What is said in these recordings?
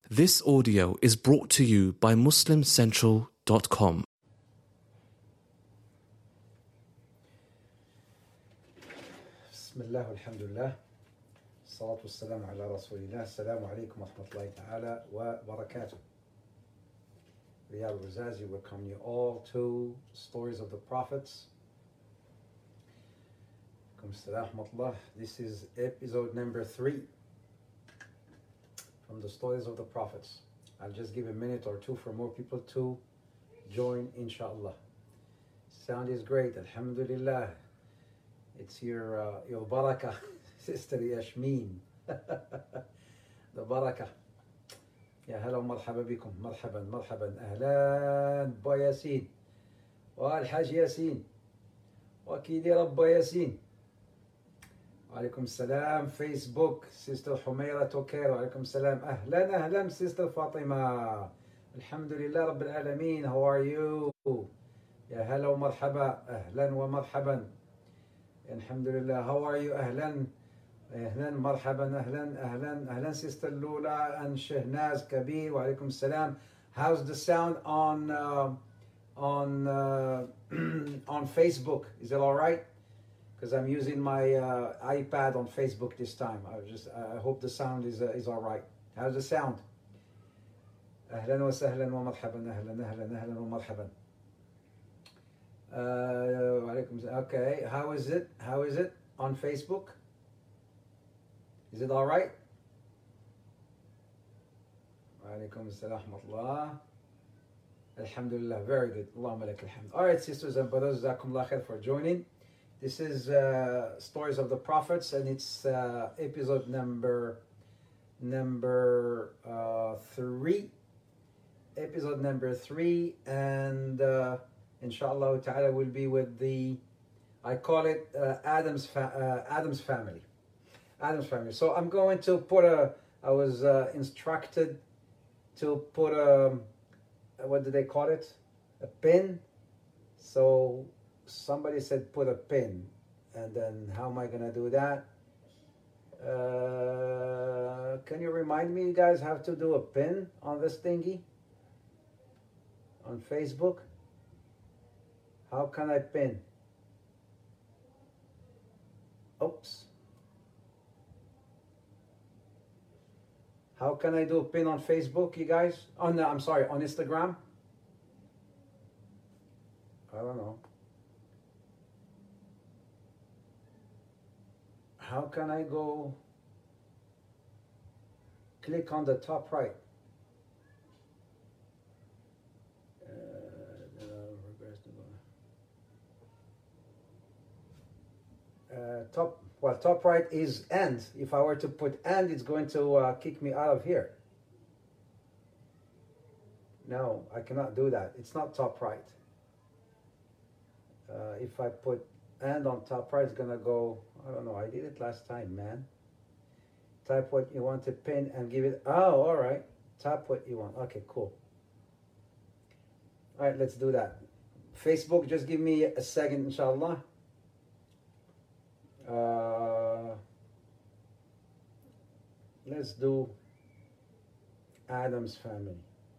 This audio is brought to you by MuslimCentral.com. Bismillah, alhamdulillah, salatu wassalamu ala rasulillah, assalamu alaikum wa rahmatullahi ta'ala wa barakatuh. Riyadh Razazi welcome you all to Stories of the Prophets. This is episode number 3 from the Stories of the Prophets. I'll just give a minute or two for more people to join, inshallah. Sound is great, alhamdulillah. It's your barakah, Sister Yashmeen. The barakah. يا هلا ومرحبا بكم. مرحبا مرحبا أهلا با ياسين والحاج ياسين وكيدي رب ياسين. وعليكم السلام فيسبوك سيستر حميرة توكير. وعليكم السلام أهلا أهلا سيستر فاطمة. الحمد لله رب العالمين. How are you? يا هلا ومرحبا أهلا ومرحبا. الحمد لله. How are you? أهلا أهلا مرحبا أهلا أهلا أهلا سيستر لولا and شهناز كبير. وعليكم السلام. How's the sound on Facebook? Is it all right? Because I'm using my iPad on Facebook this time. I hope the sound is all right. How's the sound? أهلا وسهلا ومرحبا أهلا أهلا أهلا ومرحبا. وعليكم السلام. Okay, how is it? How is it on Facebook? Is it all right? وعليكم السلام ورحمة الله. Alhamdulillah, very good. Allahumma lak alhamd. All right, sisters and brothers, jazakumullah khair for joining. This is Stories of the Prophets, and it's episode number 3. Episode number 3, and inshallah ta'ala will be with I call it Adam's family. Adam's family. So I'm going to put I was instructed to put what do they call it? A pin. So somebody said put a pin, and then how am I gonna do that? Can you remind me, you guys, how to do a pin on this thingy on Facebook? How can I pin? Oops. How can I do a pin on Facebook, you guys? Oh no, I'm sorry, on Instagram? I don't know. How can I go click on the top right? Top right is end. If I were to put end, it's going to kick me out of here. No, I cannot do that. It's not top right. If I put end on top right, it's gonna go, I don't know, I did it last time, man. Type what you want to pin and give it, oh, all right. Type what you want. Okay, cool. All right, let's do that. Facebook, just give me a second, inshallah. Let's do Adam's family.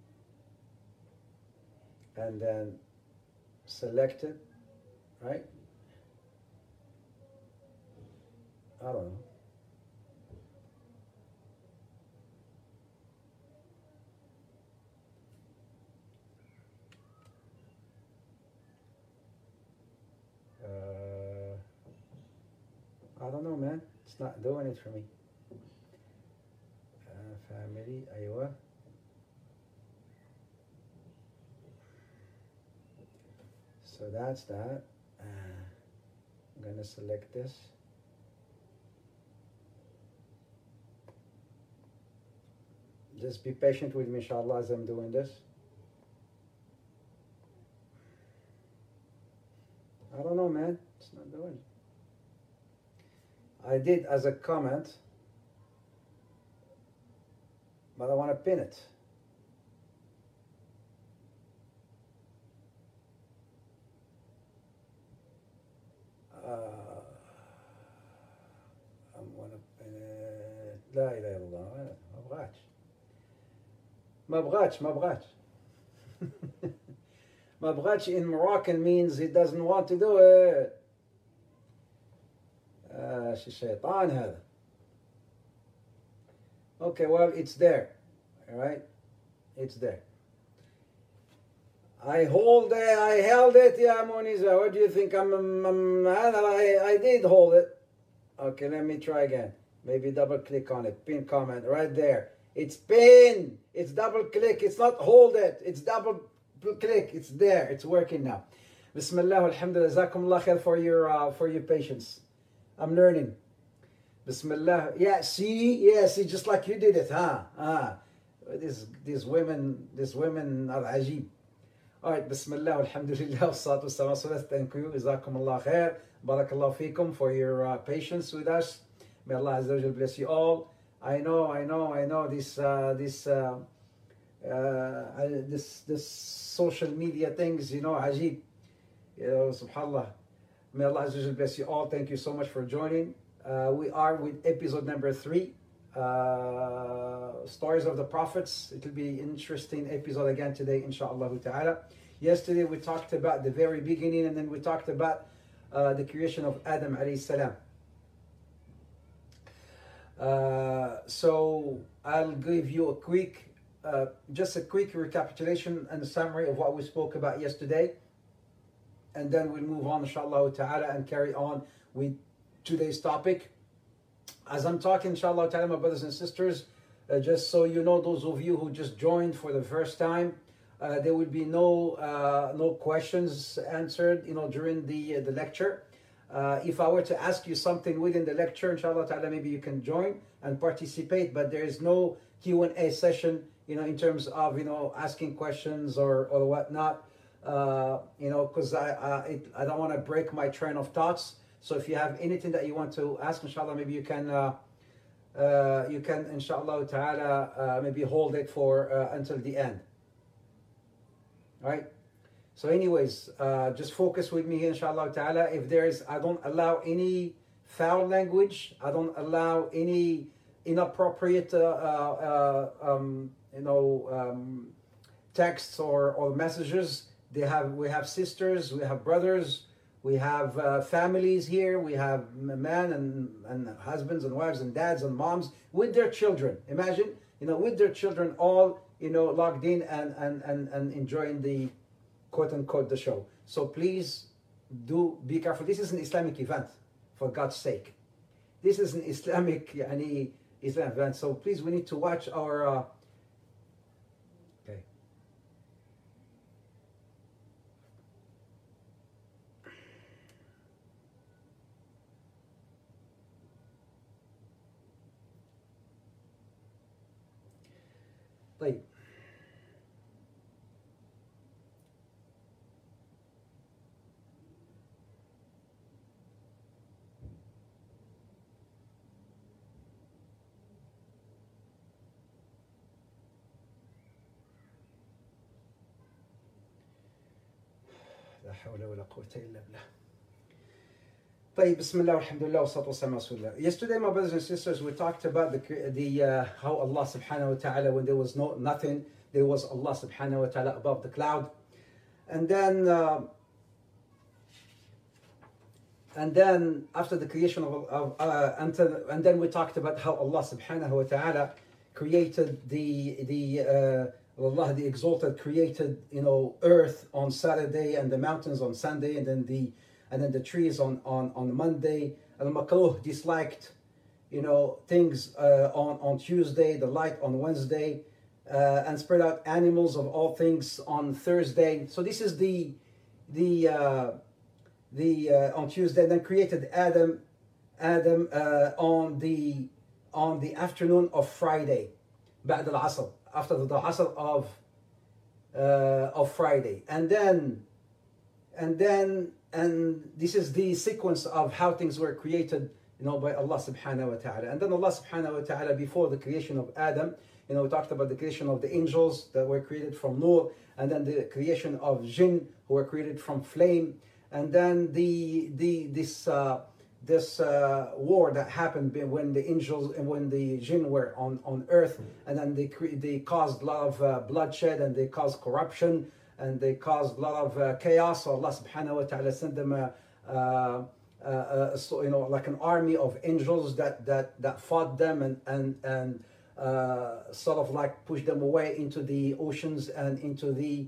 And then select it, right? I don't know. I don't know, man. It's not doing it for me. Family, aywa. So that's that. I'm gonna select this. Just be patient with me, inshallah, as I'm doing this. I don't know, man. It's not doing it. I did as a comment, but I want to pin it. I'm going to pin it. لا إله إلا الله. ما أبغاش. ما بغاتش ما بغاتش. ما بغاتش in Moroccan means he doesn't want to do it. شيطان هذا. Okay, well, it's there. All right? It's there. I held it, yeah, Moniza. What do you think? I did hold it. Okay, let me try again. Maybe double click on it. Pin comment right there. It's pin. It's double click. It's not hold it. It's double click. It's there. It's working now. Bismillah, alhamdulillah, jazakumullah khair for your patience. I'm learning. Bismillah. Yeah, see, just like you did it, huh? These women are ajib. All right, Bismillah, alhamdulillah, wassalatu wassalamu. Thank you, jazakumullah khair. Barakallahu fikum for your patience with us. May Allah Azza wa Jal bless you all. I know this social media things, ajib. Subhanallah. May Allah Azza wa Jal bless you all. Thank you so much for joining. We are with episode number 3, Stories of the Prophets. It will be an interesting episode again today, inshaAllah ta'ala. Yesterday we talked about the very beginning, and then we talked about the creation of Adam alayhi salam. So I'll give you just a quick recapitulation and summary of what we spoke about yesterday, and then we'll move on, inshallah ta'ala, and carry on with today's topic. As I'm talking, inshallah ta'ala, my brothers and sisters, just so you know, those of you who just joined for the first time, there will be no questions answered, during the lecture. If I were to ask you something within the lecture, inshallah ta'ala, maybe you can join and participate, but there is no Q&A session, in terms of, asking questions or whatnot, because I don't want to break my train of thoughts. So if you have anything that you want to ask, inshallah, maybe you can, inshallah ta'ala, maybe hold it for until the end. All right? So anyways, just focus with me, inshallah ta'ala. I don't allow any foul language. I don't allow any inappropriate, texts or messages. We have sisters, we have brothers, we have families here. We have men and husbands and wives and dads and moms with their children. Imagine, with their children all, logged in and enjoying the quote unquote the show. So please do be careful. This is an Islamic event, for God's sake. This is an Islamic Islam event. So please, we need to watch our. Okay. طيب. لا حول ولا قوة إلا بالله. طيب, Bismillah, alhamdulillah, wassalatu wassalamu ala rasulillah. Yesterday, my brothers and sisters, we talked about the how Allah subhanahu wa ta'ala, when there was nothing, there was Allah subhanahu wa ta'ala above the cloud. And then after the creation and then we talked about how Allah subhanahu wa ta'ala created Allah the Exalted created earth on Saturday and the mountains on Sunday, and then the trees on Monday, and the makruh disliked things on Tuesday, the light on Wednesday, and spread out animals of all things on Thursday. So this is the on Tuesday, and then created Adam on the afternoon of Friday, بعد العصر, after the Asr of Friday, and this is the sequence of how things were created, by Allah subhanahu wa ta'ala. And then Allah subhanahu wa ta'ala, before the creation of Adam, we talked about the creation of the angels that were created from nur, and then the creation of jinn who were created from flame, and then this war that happened when the angels and when the jinn were on earth, and then they caused a lot of bloodshed, and they caused corruption, and they caused a lot of chaos. So Allah subhanahu wa ta'ala sent them like an army of angels that fought them and sort of like pushed them away into the oceans and into the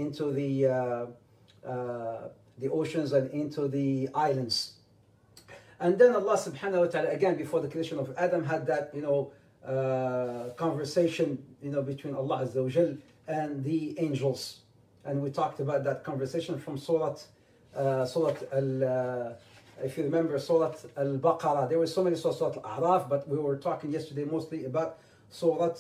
oceans and into the islands. And then Allah subhanahu wa ta'ala, again, before the creation of Adam, had that, conversation, between Allah Azza wa Jal and the angels. And we talked about that conversation from Surah if you remember, Surah Al-Baqarah. There were so many Surah Al-A'raf, but we were talking yesterday mostly about Surah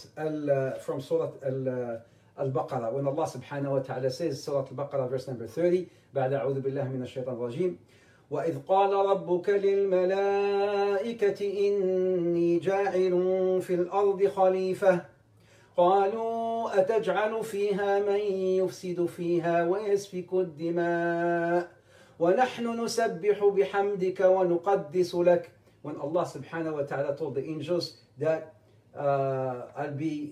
Al-Baqarah. When Allah subhanahu wa ta'ala says, Surah Al-Baqarah, verse number 30, بعد أعوذ بالله من الشيطان الرجيم وإذ قال ربك للملائكة إني جاعل في الأرض خليفة قالوا أتجعل فيها من يفسد فيها ويسفك الدماء ونحن نسبح بحمدك ونقدس لك. When Allah subhanahu wa ta'ala told the angels that I'll be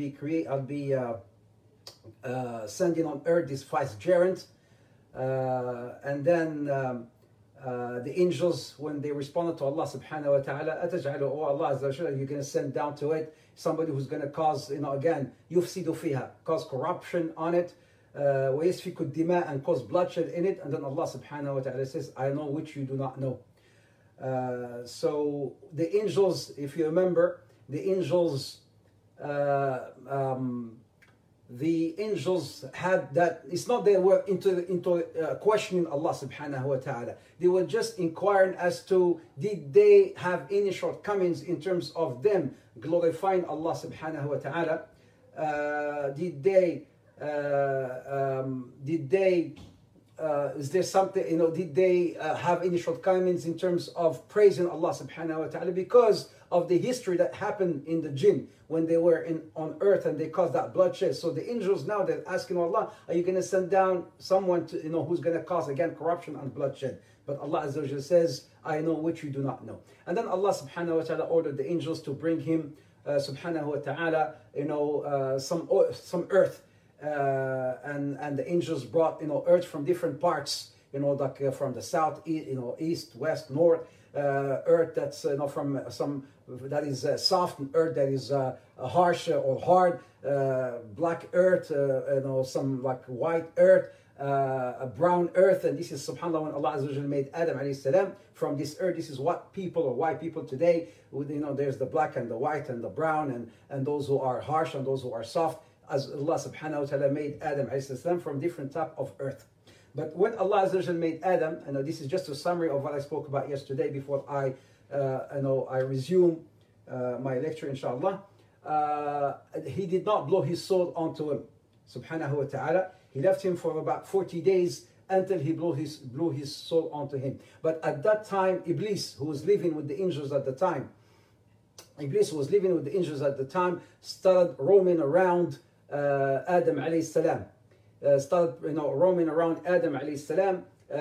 sending on earth this vicegerent, and then the angels, when they responded to Allah subhanahu wa ta'ala, أتجعل, oh Allah Azza wa Jalla, you're going to send down to it somebody who's going to cause, again, يفسد فيها, cause corruption on it, ويسفك الدماء, and cause bloodshed in it. And then Allah subhanahu wa ta'ala says, I know which you do not know. So the angels, if you remember, the angels had that. It's not they were into questioning Allah subhanahu wa ta'ala. They were just inquiring as to, did they have any shortcomings in terms of them glorifying Allah subhanahu wa ta'ala? Did they is there something, did they have any shortcomings in terms of praising Allah subhanahu wa ta'ala because of the history that happened in the jinn when they were on earth and they caused that bloodshed? So the angels now, they're asking Allah, are you going to send down someone to, who's going to cause again corruption and bloodshed? But Allah Azza wa Jalla says, I know which you do not know. And then Allah subhanahu wa ta'ala ordered the angels to bring him subhanahu wa ta'ala some earth. And the angels brought earth from different parts, like from the south, east, west, north, earth that's from some that is soft, and earth that is harsh or hard, black earth, some like white earth, a brown earth. And this is subhanAllah, when Allah Azza wa Jalla made Adam alayhi salam from this earth. This is what people or white people today, there's the black and the white and the brown and those who are harsh and those who are soft, as Allah subhanahu wa ta'ala made Adam alayhi salam from different type of earth. But when Allah Azza wa Jalla made Adam, this is just a summary of what I spoke about yesterday before I resume my lecture, inshallah. He did not blow his soul onto him, subhanahu wa ta'ala. He left him for about 40 days until he blew his soul onto him. But at that time, Iblis, who was living with the angels at the time, started roaming around Adam alayhi salam. Roaming around Adam alayhi salam,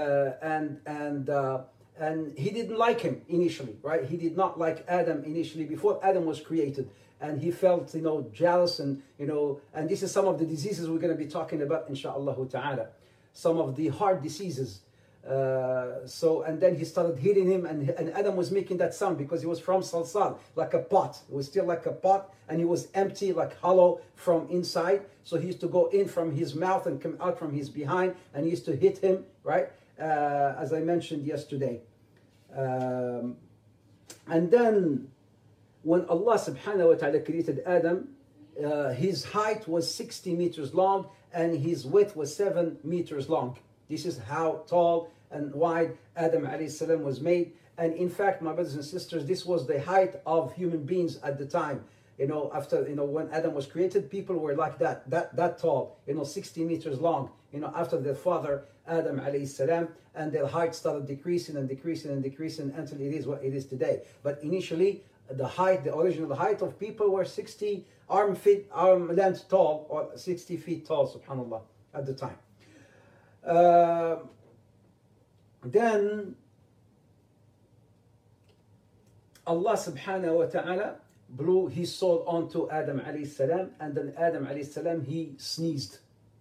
and he didn't like him initially, right? He did not like Adam initially before Adam was created, and he felt jealous, and and this is some of the diseases we're going to be talking about, inshaAllah ta'ala, some of the heart diseases. And then he started hitting him, and Adam was making that sound because he was from salsal, like a pot. It was still like a pot, and he was empty, like hollow from inside. So he used to go in from his mouth and come out from his behind, and he used to hit him, right? As I mentioned yesterday. And then when Allah subhanahu wa ta'ala created Adam, his height was 60 meters long, and his width was 7 meters long. This is how tall and wide Adam alayhi salam was made. And in fact, my brothers and sisters, this was the height of human beings at the time. After when Adam was created, people were like that tall, 60 meters long. After their father Adam alayhi salam, and their height started decreasing and decreasing and decreasing until it is what it is today. But initially, the original height of people were 60 arm length tall, or 60 feet tall, subhanallah, at the time. Then Allah subhanahu wa ta'ala blew his soul onto Adam alayhi salam, and then Adam alayhi salam, he sneezed.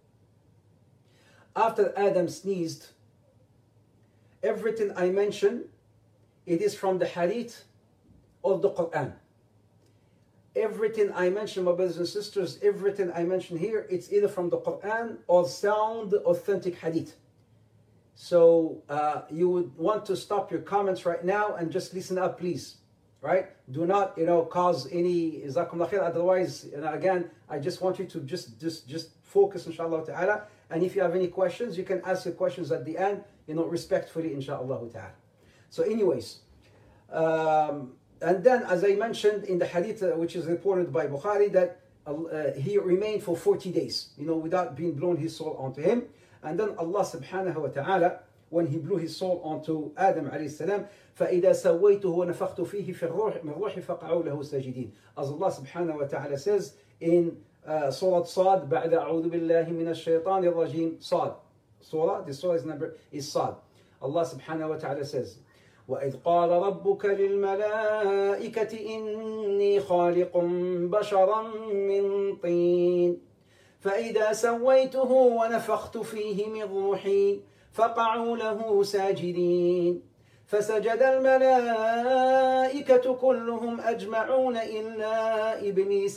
After Adam sneezed, everything I mentioned, it is from the hadith of the Quran. Everything I mentioned, my brothers and sisters, everything I mentioned here, it's either from the Quran or sound, authentic hadith. So you would want to stop your comments right now and just listen up, please. Right? Do not, cause any jazakumullah khair. Otherwise, again, I just want you to just focus, inshallah ta'ala. And if you have any questions, you can ask your questions at the end, respectfully, inshallah ta'ala. So anyways, and then, as I mentioned in the hadith, which is reported by Bukhari, that he remained for 40 days, without being blown his soul onto him. And then Allah subhanahu wa ta'ala, when he blew his soul onto Adam alayhi salam, فَإِذَا سَوَّيْتُهُ وَنَفَخْتُ فِيهِ فِي الرُّوحِ مِنْ رُوحِ فَقَعُوا لَهُ سَاجِدِينَ. As Allah subhanahu wa ta'ala says in Surah Sad, بَعْدَ أَعُوذُ بِاللَّهِ مِنَ الشَّيْطَانِ الرَّجِيمِ. Sad. This surah's number is Sad. Allah subhanahu wa ta'ala says, وَإِذْ قَالَ رَبُّكَ لِلْمَلَائِكَةِ إِنِّي خَالِقٌ بَشَرًا مِّن طِينٍ فَإِذَا سَوَّيْتُهُ وَنَفَخْتُ فِيهِ مِنْ رُوحِي فَقَعُوا لَهُ سَاجِدِينَ فسجد الملائكة كلهم أجمعون إلا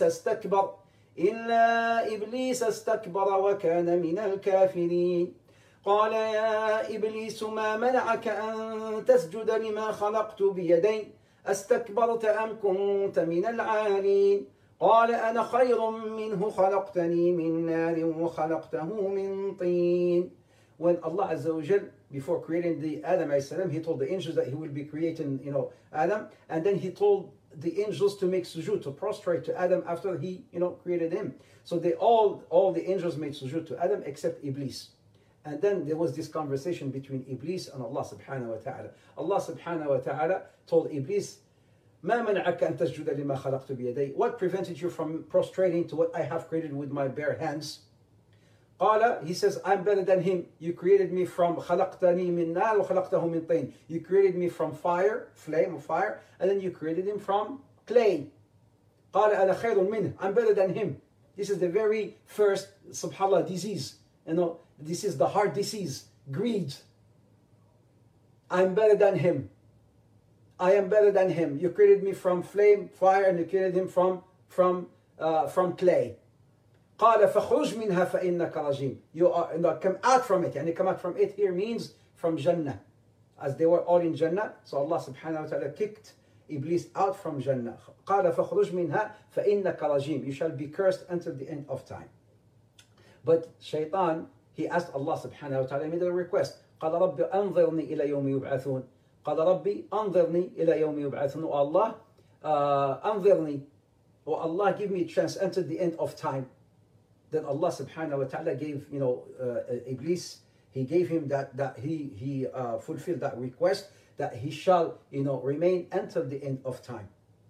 إبليس استكبر وكان من الكافرين قال يا إبليس ما منعك أن تسجد لما خلقت بيدي استكبرت أم كنت من العالين قال أنا خير منه خلقتني من نار وخلقته من طين. When Allah Azza wa Jal, before creating the Adam alayhi salam, he told the angels that he will be creating, Adam, and then he told the angels to make sujood, to prostrate to Adam after he, created him. So they all the angels made sujood to Adam except Iblis. And then there was this conversation between Iblis and Allah subhanahu wa ta'ala. Allah subhanahu wa ta'ala told Iblis, ما منعك أن تسجد لما خلقت بيدي? What prevented you from prostrating to what I have created with my bare hands? قال, he says, I'm better than him. You created me from خلقتني من نار وخلقته من طين. You created me from fire, flame of fire, and then you created him from clay. قال أنا خير منه. I'm better than him. This is the very first, subhanallah, disease. This is the heart disease, greed. I'm better than him. I am better than him. You created me from flame, fire, and you created him from clay. قال فخرج منها فإنك رجيم. You come out from it. come out from it here means from Jannah. As they were all in Jannah, so Allah subhanahu wa ta'ala kicked Iblis out from Jannah. قال فخرج منها فإنك رجيم. You shall be cursed until the end of time. But Shaitan, he asked Allah subhanahu wa ta'ala, he made a request. قال رب أنظرني إلى يوم يبعثون. قال ربي أنظرني إلى يوم يبعثون. Oh Allah, أنظرني. Oh Allah, give me a chance until the end of time. Then Allah subhanahu wa ta'ala gave, Iblis, he gave him that he fulfilled that request, that he shall, remain until the end of time.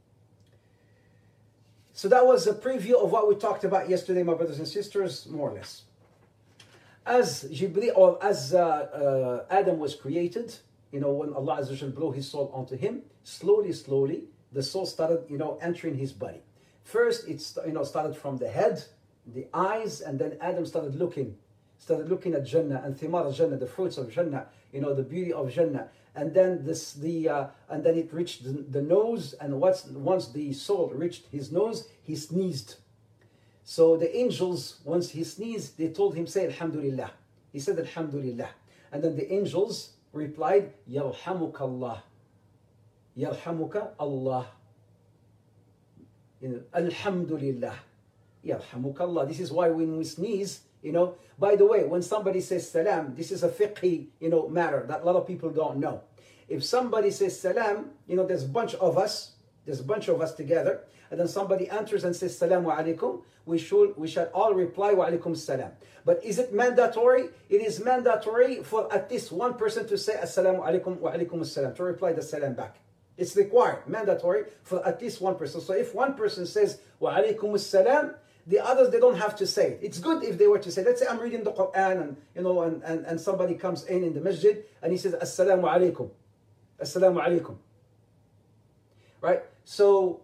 So that was a preview of what we talked about yesterday, my brothers and sisters, more or less. As Adam was created, when Allah Azza wa Jal blew his soul onto him, slowly, the soul started, entering his body. First, it started from the head, the eyes, and then Adam started looking at Jannah and thimar Jannah, the fruits of Jannah, the beauty of Jannah, and then and then it reached the nose, and once the soul reached his nose, he sneezed. So the angels, once he sneezed, they told him, say Alhamdulillah. He said Alhamdulillah, and then the angels replied, Yarhamuka Allah, Yarhamuka Allah, Alhamdulillah. Yarhamukallah. This is why when we sneeze, by the way, when somebody says salam, this is a fiqhi, matter that a lot of people don't know. If somebody says salam, there's a bunch of us together, and then somebody enters and says salamu alaikum, we shall all reply wa alaikum salam. But is it mandatory? It is mandatory for at least one person to say assalamu alaikum wa alaikum salam, to reply the salam back. It's required, mandatory for at least one person. So if one person says wa alaikum salam, the others, they don't have to say it. It's good if they were to say, let's say I'm reading the Quran and somebody comes in the masjid and he says, Assalamu alaikum. Assalamu alaikum. right? So,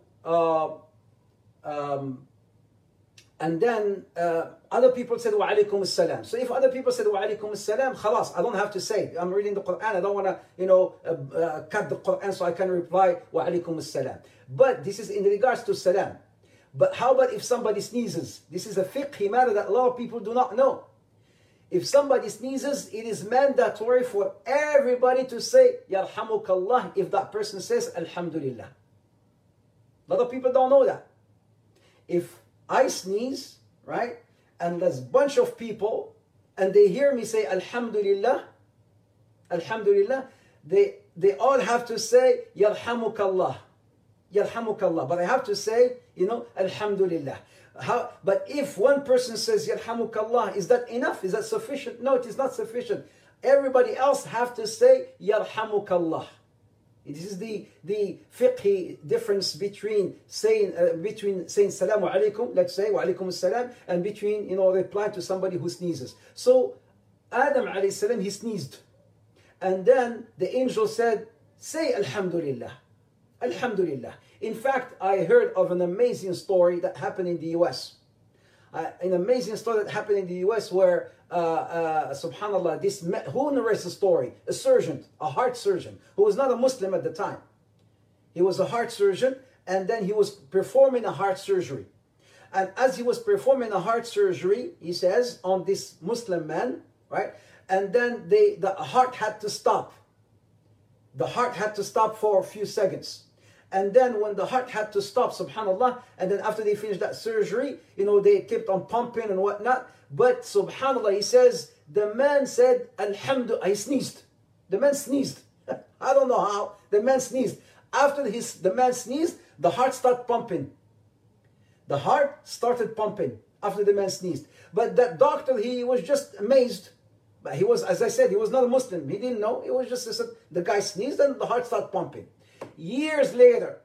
and then other people said, wa alaykum as-salam. So if other people said, wa alaykum as-salam, khalas, I don't have to say. I'm reading the Quran. I don't want to, cut the Quran so I can reply, wa alaykum as-salam. But this is in regards to salam. But how about if somebody sneezes? This is a fiqh matter that a lot of people do not know. If somebody sneezes, it is mandatory for everybody to say, Yarhamukallah, if that person says, Alhamdulillah. A lot of people don't know that. If I sneeze, right, and there's a bunch of people, and they hear me say, Alhamdulillah, Alhamdulillah, they all have to say, Yarhamukallah. Yarhamukallah. But I have to say, Alhamdulillah. But if one person says, Yarhamukallah, is that enough? Is that sufficient? No, it is not sufficient. Everybody else have to say, Yarhamukallah. This is the fiqhi difference between saying Salamu Alaikum, let's say, Wa Alaikum As-Salam, and between, replying to somebody who sneezes. So, Adam alayhi salam, he sneezed. And then the angel said, say Alhamdulillah. Alhamdulillah. In fact, I heard of an amazing story that happened in the US. An amazing story that happened in the US where, subhanAllah, who narrates the story? A surgeon, a heart surgeon, who was not a Muslim at the time. He was a heart surgeon, and then he was performing a heart surgery. And as he was performing a heart surgery, he says, on this Muslim man, right? And then the heart had to stop. The heart had to stop for a few seconds. And then when the heart had to stop, subhanAllah, and then after they finished that surgery, they kept on pumping and whatnot. But subhanAllah, he says, the man said, Alhamdulillah, he sneezed. The man sneezed. I don't know how. The man sneezed. After the man sneezed, the heart started pumping. The heart started pumping after the man sneezed. But that doctor, he was just amazed. But he was, as I said, he was not a Muslim. He didn't know. It was just the guy sneezed and the heart started pumping. Years later,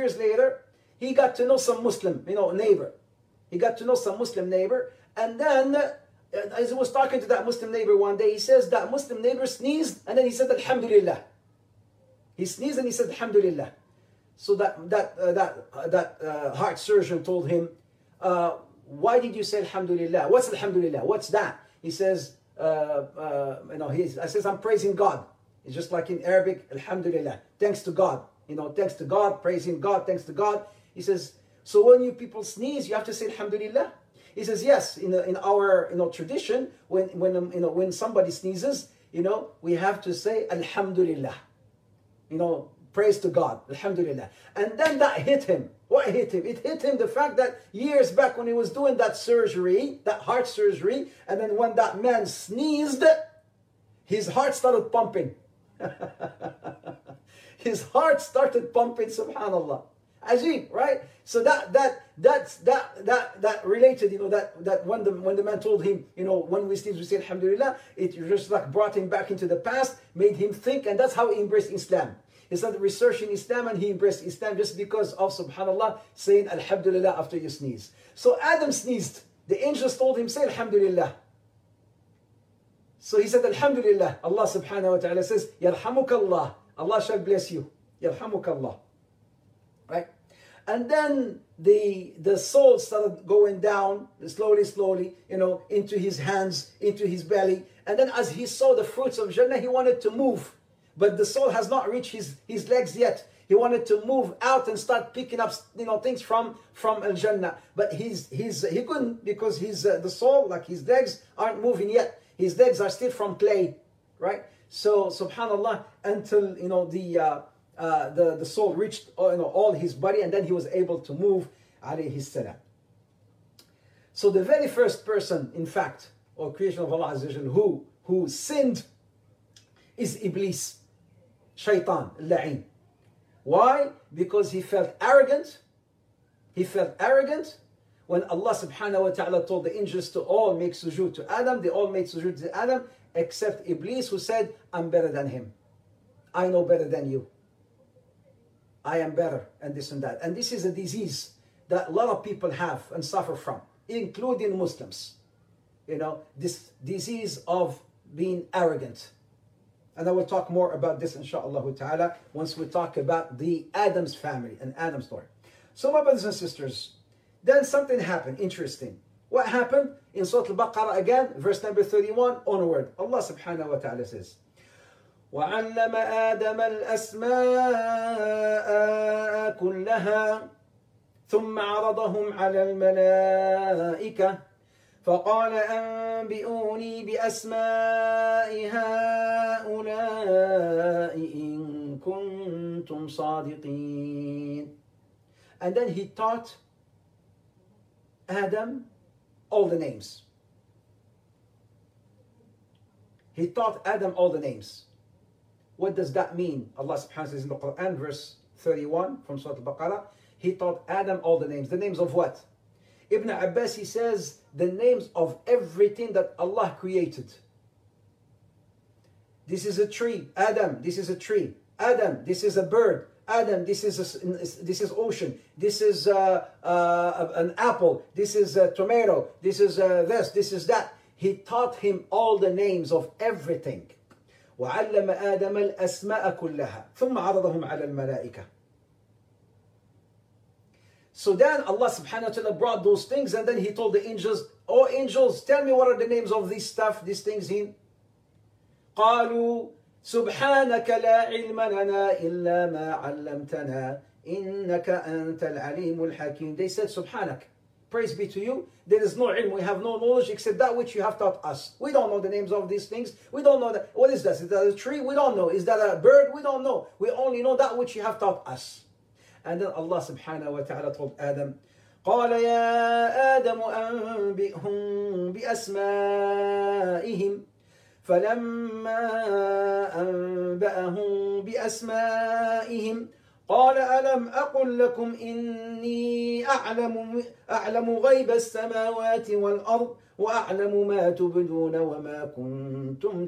he got to know some Muslim, neighbor. He got to know some Muslim neighbor. And then, as he was talking to that Muslim neighbor one day, he says that Muslim neighbor sneezed, and then he said, Alhamdulillah. He sneezed and he said, Alhamdulillah. So that heart surgeon told him, why did you say Alhamdulillah? What's Alhamdulillah? What's that? He says, I says, I'm praising God. It's just like in Arabic, Alhamdulillah, thanks to God. Thanks to God, praising God, thanks to God. He says, so when you people sneeze, you have to say Alhamdulillah? He says, yes, in our tradition, when somebody sneezes, we have to say Alhamdulillah. Praise to God, Alhamdulillah. And then that hit him. What hit him? It hit him the fact that years back when he was doing that surgery, that heart surgery, and then when that man sneezed, his heart started pumping. His heart started pumping, subhanallah. Ajib, right? So that related, that when the man told him, when we sneeze, we say Alhamdulillah, it just like brought him back into the past, made him think, and that's how he embraced Islam. He started researching Islam and he embraced Islam just because of, subhanallah, saying Alhamdulillah after you sneeze. So Adam sneezed. The angels told him, say Alhamdulillah. So he said, Alhamdulillah. Allah subhanahu wa ta'ala says, Yarhamukallah. Allah shall bless you. Yarhamukallah. Right? And then the soul started going down slowly, into his hands, into his belly. And then as he saw the fruits of Jannah, he wanted to move. But the soul has not reached his legs yet. He wanted to move out and start picking up, things from Al-Jannah. But he couldn't, because the soul, like his legs, aren't moving yet. His legs are still from clay, right? So, subhanallah, until, the soul reached, all his body, and then he was able to move, alayhi salam. So the very first person, in fact, or creation of Allah Azza wa Jal, who sinned is Iblis, Shaitan, La'in. Why? Because he felt arrogant. He felt arrogant when Allah subhanahu wa ta'ala told the angels to all make sujood to Adam. They all made sujood to Adam, except Iblis, who said, I'm better than him. I know better than you. I am better, and this and that. And this is a disease that a lot of people have and suffer from, including Muslims. This disease of being arrogant. And I will talk more about this inshallah ta'ala once we talk about the Adam's family and Adam's story. So my brothers and sisters, then something happened interesting. What happened? In Surah Al-Baqarah again, verse number 31 onward. Allah subhanahu wa ta'ala says, وَعَلَّمَ آدَمَ الْأَسْمَاءَ كُلَّهَا ثُمَّ عَرَضَهُمْ عَلَى الْمَلَائِكَةِ فقال أنبئوني بأسماء هؤلاء إن كنتم صادقين. And then he taught Adam all the names. He taught Adam all the names. What does that mean? Allah subhanahu wa ta'ala says in the Quran, verse 31 from Surah Al-Baqarah, he taught Adam all the names. The names of what? Ibn Abbas, he says, the names of everything that Allah created. This is a tree. Adam, this is a tree. Adam, this is a bird. Adam, this is ocean. This is an apple. This is a tomato. This is this is that. He taught him all the names of everything. وَعَلَّمَ آدَمَ الْأَسْمَاءَ كُلَّهَا ثُمَّ عَرَضَهُمْ عَلَى الْمَلَائِكَةِ. So then Allah subhanahu wa ta'ala brought those things, and then he told the angels, oh angels, tell me what are the names of these stuff, these things in. قالوا سبحانك لا علم لنا إلا ما علمتنا إنك أنت العليم الحكيم. They said, Subhanak, praise be to you. There is no ilm, we have no knowledge except that which you have taught us. We don't know the names of these things. We don't know that. What is that? Is that a tree? We don't know. Is that a bird? We don't know. We only know that which you have taught us. And then Allah subhanahu wa ta'ala told Adam, قال يا آدم أنبئهم بأسمائهم فلما أنبأهم بأسمائهم قال ألم أقل لكم إني أعلم غيب السماوات والأرض وأعلم ما تبدون وما كنتم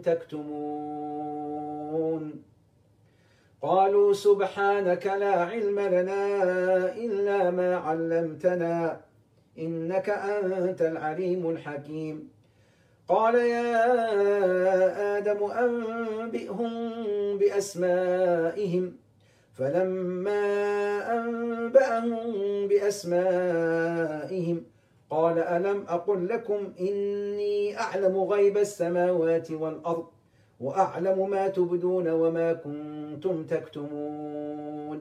تكتمون قالوا سبحانك لا علم لنا إلا ما علمتنا إنك أنت العليم الحكيم قال يا آدم أنبئهم بأسمائهم فلما أنبأهم بأسمائهم قال ألم أقل لكم إني أعلم غيب السماوات والأرض وأعلم ما تبدون وما كنتم تكتمون.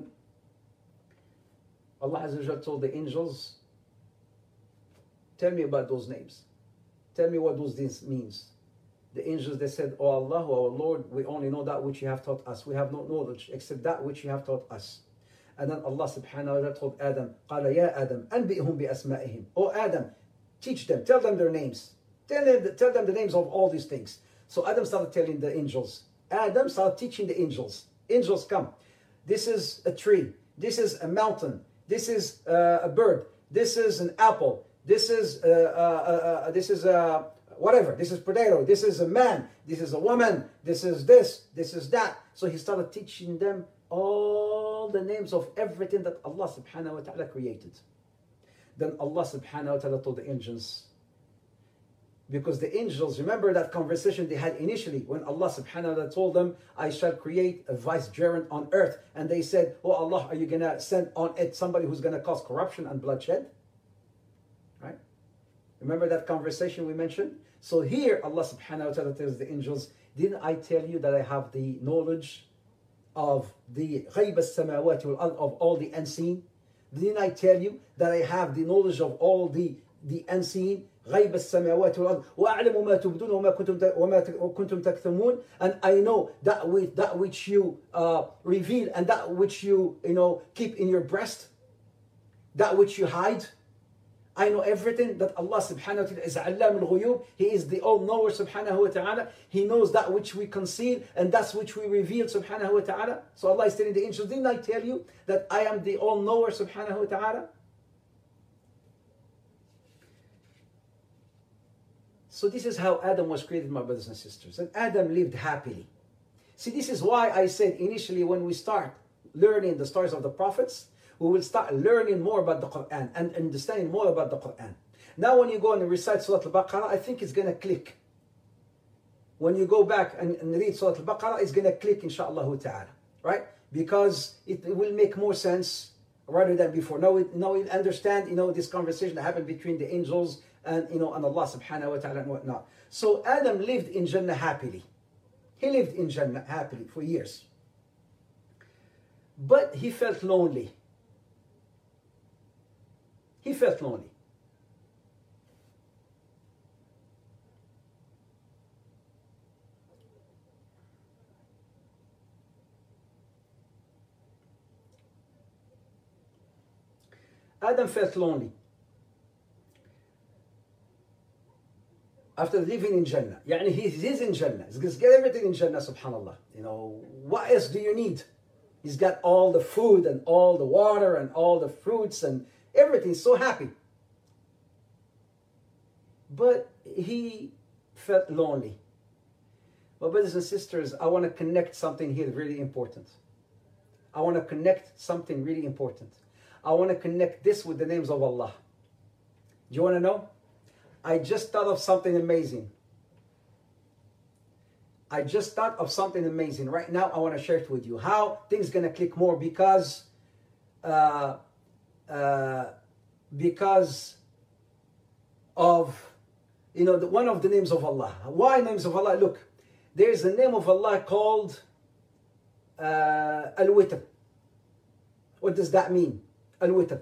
Allah Azza wa Jalla told the angels, tell me about those names. Tell me what those things means. The angels, they said, Oh Allah, oh our Lord, we only know that which you have taught us. We have no knowledge except that which you have taught us. And then Allah subhanahu wa ta'ala told Adam, قال يا آدم أنبئهم بأسمائهم. Oh Adam, teach them, tell them their names. Tell them the names of all these things. So Adam started telling the angels. Adam started teaching the angels. Angels, come. This is a tree. This is a mountain. This is a bird. This is an apple. This is whatever. This is potato. This is a man. This is a woman. This is this. This is that. So he started teaching them all the names of everything that Allah subhanahu wa ta'ala created. Then Allah subhanahu wa ta'ala told the angels, because the angels, remember that conversation they had initially when Allah subhanahu wa ta'ala told them, I shall create a vicegerent on earth. And they said, oh Allah, are you going to send on it somebody who's going to cause corruption and bloodshed? Right? Remember that conversation we mentioned? So here Allah subhanahu wa ta'ala tells the angels, didn't I tell you that I have the knowledge of the غيب السماوات والأرض, of all the unseen? Didn't I tell you that I have the knowledge of all the unseen? غيب السماوات والأرض وأعلم ما تبدون وما كنتم تكتمون. And I know that which you reveal and that which you keep in your breast, that which you hide. I know everything. That Allah subhanahu wa ta'ala is Allam al-Ghuyub. He is the all-knower subhanahu wa ta'ala. He knows that which we conceal and that's which we reveal subhanahu wa ta'ala. So Allah is telling the angels, didn't I tell you that I am the all-knower subhanahu wa ta'ala? So this is how Adam was created, my brothers and sisters. And Adam lived happily. See, this is why I said initially when we start learning the stories of the prophets, we will start learning more about the Quran and understanding more about the Quran. Now when you go and recite Surah Al-Baqarah, I think it's going to click. when you go back and read Surah Al-Baqarah, it's going to click, inshaAllah ta'ala, right? Because it will make more sense rather than before. Now we understand, this conversation that happened between the angels and, and Allah subhanahu wa ta'ala and whatnot. So Adam lived in Jannah happily. He lived in Jannah happily for years. But he felt lonely. He felt lonely. Adam felt lonely after living in Jannah. Yani he's in Jannah. He's got everything in Jannah, subhanAllah. What else do you need? He's got all the food and all the water and all the fruits and everything. He's so happy. But he felt lonely. Well, brothers and sisters, I want to connect something here really important. I want to connect something really important. I want to connect this with the names of Allah. Do you want to know? I just thought of something amazing. Right now, I want to share it with you. How things going to click more because of one of the names of Allah. Why names of Allah? Look, there's a name of Allah called Al-Witr. What does that mean? Al-Witr.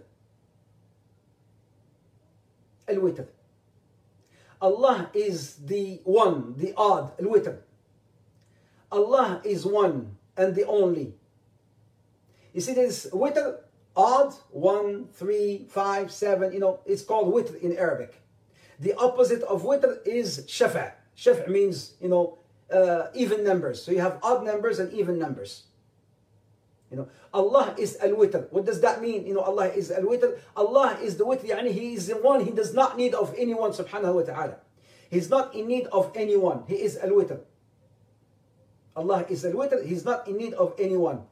Al-Witr. Allah is the one, the odd, Al-Witr. Allah is one and the only. You see this witr, odd, 1, 3, 5, 7, it's called witr in Arabic. The opposite of witr is shafa'. Shafa' means, even numbers. So you have odd numbers and even numbers. Allah is al-witr. What does that mean? Allah is al-witr. Allah is the witr. He is the one. He does not need of anyone, subhanahu wa ta'ala. He's not in need of anyone. He is al-witr. Allah is al-witr. He's not in need of anyone.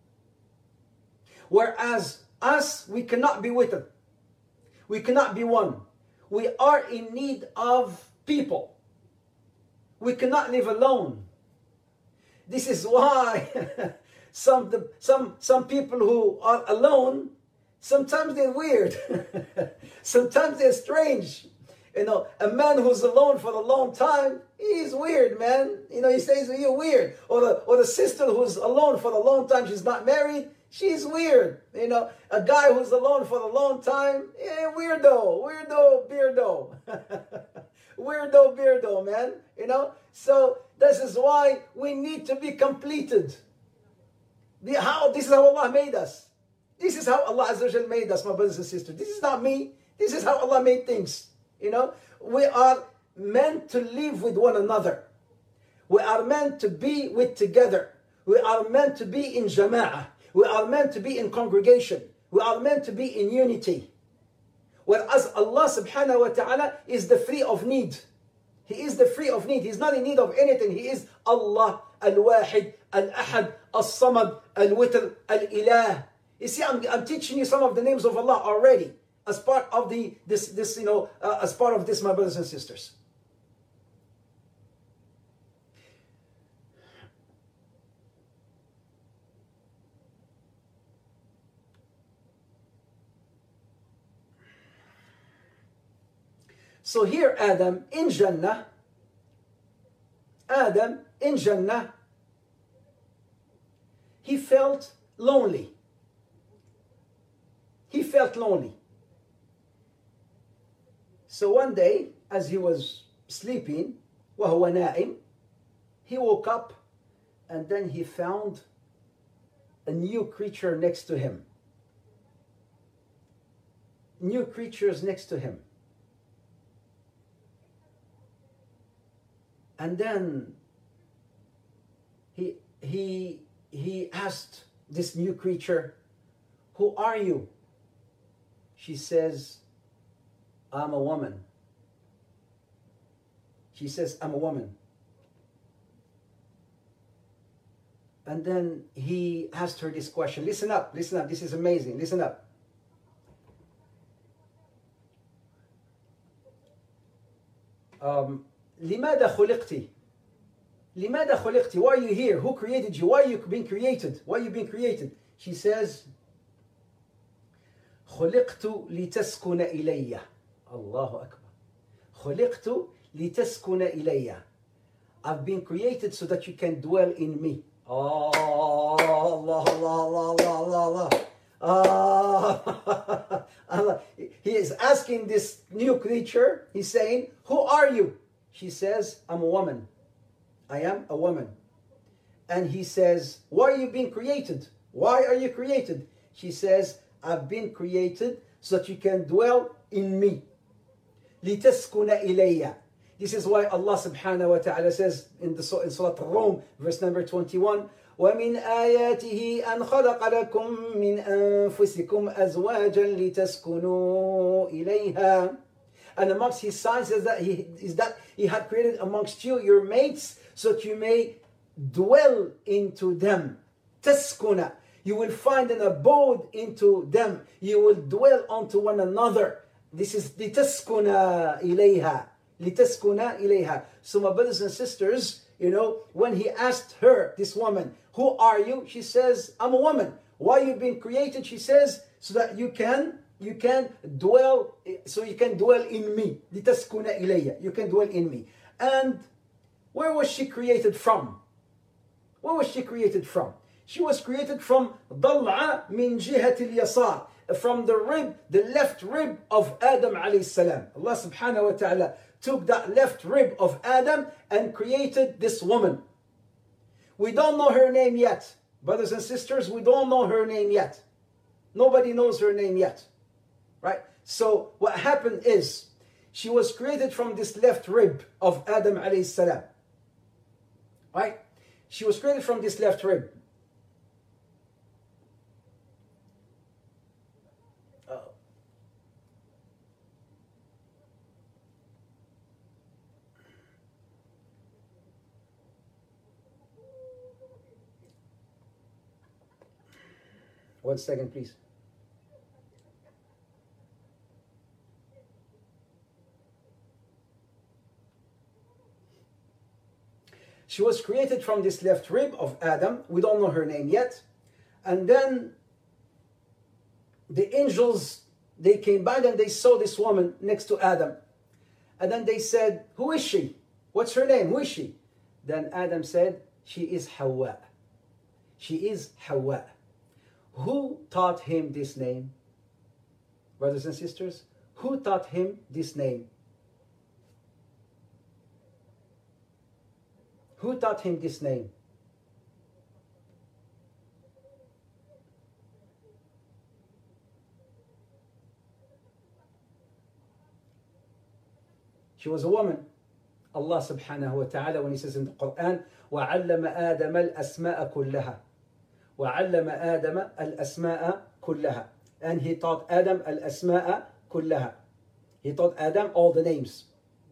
Whereas us, we cannot be witr. We cannot be one. We are in need of people. We cannot live alone. This is why some people who are alone, sometimes they're weird. Sometimes they're strange. A man who's alone for a long time, he's weird, man. He says you're weird. Or the sister who's alone for a long time, she's not married, she's weird. A guy who's alone for a long time, weirdo, beardo. Weirdo, beardo, man. So this is why we need to be completed. This is how Allah made us. This is how Allah Azza wa Jal made us, my brothers and sisters. This is not me. This is how Allah made things. We are meant to live with one another. We are meant to be together. We are meant to be in jama'ah. We are meant to be in congregation. We are meant to be in unity. Whereas Allah subhanahu wa ta'ala is the free of need. He is the free of need. He's not in need of anything. He is Allah, Al-Wahid, Al-Ahad, Al-Samad, Al-Witr, Al-Ilah. You see, I'm teaching you some of the names of Allah already as part of as part of this, my brothers and sisters. So here Adam in Jannah, he felt lonely. So one day, as he was sleeping, وهو نائم, he woke up and then he found a new creature next to him. New creatures next to him. And then he asked this new creature, "Who are you?" She says, "I'm a woman." She says, "I'm a woman." And then he asked her this question. Listen up, this is amazing, listen up. لماذا خلقتِ? لماذا خلقتِ? Why are you here? Who created you? Why are you being created? Why are you being created? She says, خلقت لتسكن إلي. Allahu Akbar. خلقت لتسكن إلي. I've been created so that you can dwell in me. Oh, Allah, Allah, Allah, Allah, Allah. Allah. He is asking this new creature, he's saying, who are you? She says, I'm a woman. I am a woman. And he says, why are you being created? Why are you created? She says, I've been created so that you can dwell in me. لِتَسْكُنَ إِلَيَّ. This is why Allah subhanahu wa ta'ala says in Surah Al-Rum, verse number 21, وَمِنْ آيَاتِهِ أَنْ خَلَقَ لَكُم مِّنْ أَنفُسِكُمْ أَزْوَاجًا لِتَسْكُنُوا إِلَيْهَا. And amongst his signs is that he had created amongst you your mates so that you may dwell into them. تَسْكُنَ. You will find an abode into them. You will dwell onto one another. This is لِتَسْكُنَ إِلَيْهَا. لِتَسْكُنَ إِلَيْهَا. So my brothers and sisters, when he asked her, this woman, who are you? She says, I'm a woman. Why you been created? She says, so that you can dwell in me. لِتَسْكُنَ إِلَيَّ. You can dwell in me. And where was she created from? Where was she created from? She was created from ضَلْعَ مِنْ جِهَةِ الْيَسَارِ. From the rib, the left rib of Adam alayhi salam. Allah subhanahu wa ta'ala took that left rib of Adam and created this woman. We don't know her name yet. Brothers and sisters, we don't know her name yet. Nobody knows her name yet. Right? So what happened is, she was created from this left rib of Adam alayhi salam. Right? She was created from this left rib. One second, please. She was created from this left rib of Adam. We don't know her name yet. And then the angels, they came by and they saw this woman next to Adam. And then they said, who is she? What's her name? Who is she? Then Adam said, she is Hawa. She is Hawa. Who taught him this name? Brothers and sisters, who taught him this name? Who taught him this name? She was a woman. Allah subhanahu wa ta'ala, when he says in the Quran, وَعَلَّمَ آدَمَ الْأَسْمَاءَ كُلَّهَا. وَعَلَّمَ آدَمَ الْأَسْمَاءَ كُلَّهَا. And he taught Adam al-asma'a kullaha. He taught Adam all the names.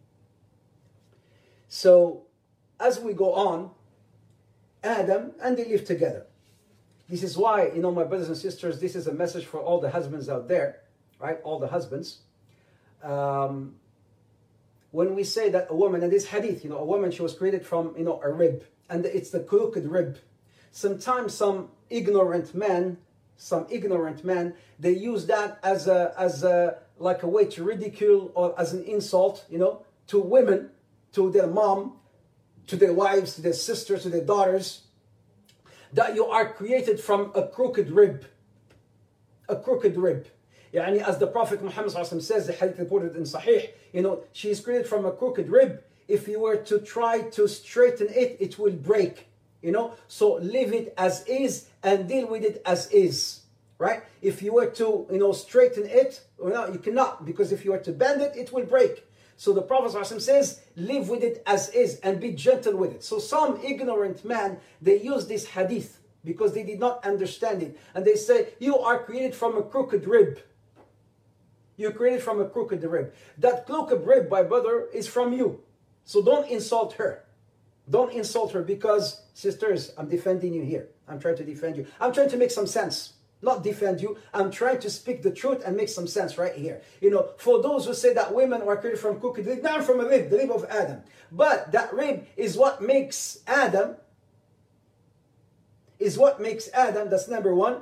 So, as we go on, Adam and they live together. This is why, my brothers and sisters, this is a message for all the husbands out there, right? All the husbands. When we say that a woman, and this hadith, a woman, she was created from, a rib, and it's the crooked rib. Sometimes some ignorant men, they use that as a like a way to ridicule or as an insult, to women, to their mom, to their wives, to their sisters, to their daughters, that you are created from a crooked rib. A crooked rib. As the Prophet Muhammad says, the hadith reported in Sahih, she is created from a crooked rib. If you were to try to straighten it, it will break. So leave it as is and deal with it as is. Right? If you were to, straighten it, you cannot, because if you were to bend it, it will break. So the Prophet ﷺ says, live with it as is and be gentle with it. So some ignorant man, they use this hadith because they did not understand it. And they say, you are created from a crooked rib. You're created from a crooked rib. That crooked rib, my brother, is from you. So don't insult her. Don't insult her because, sisters, I'm defending you here. I'm trying to defend you. I'm trying to make some sense. not defend you. I'm trying to speak the truth and make some sense right here. You know, for those who say that women are created from crooked rib, not from a rib, the rib of Adam. But that rib is what makes Adam, that's number one.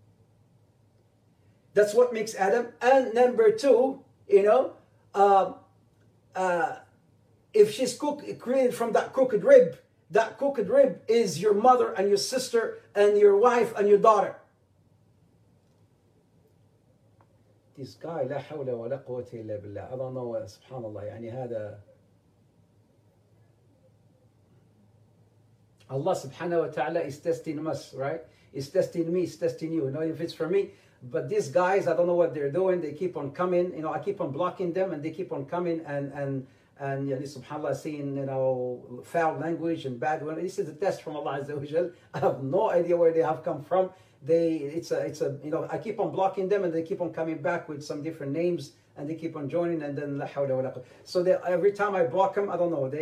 That's what makes Adam. And number two, you know, if she's created from that crooked rib is your mother and your sister and your wife and your daughter. This guy, لا حول ولا قوة إلا بالله. I don't know, subhanallah, يعني هذا. Allah subhanahu wa ta'ala is testing us, right? He's testing me, he's testing you. You know, if it's for me. But these guys, I don't know what they're doing. They keep on coming. You know, I keep on blocking them, and they keep on coming and subhanallah, saying, you know, foul language and bad one. This is a test from Allah Azza wa Jal. I have no idea where they have come from. It's a you know, I keep on blocking them, and they keep on coming back with some different names, and they keep on joining, and then la hawla wa la quwwata. So every time I block them, I don't know.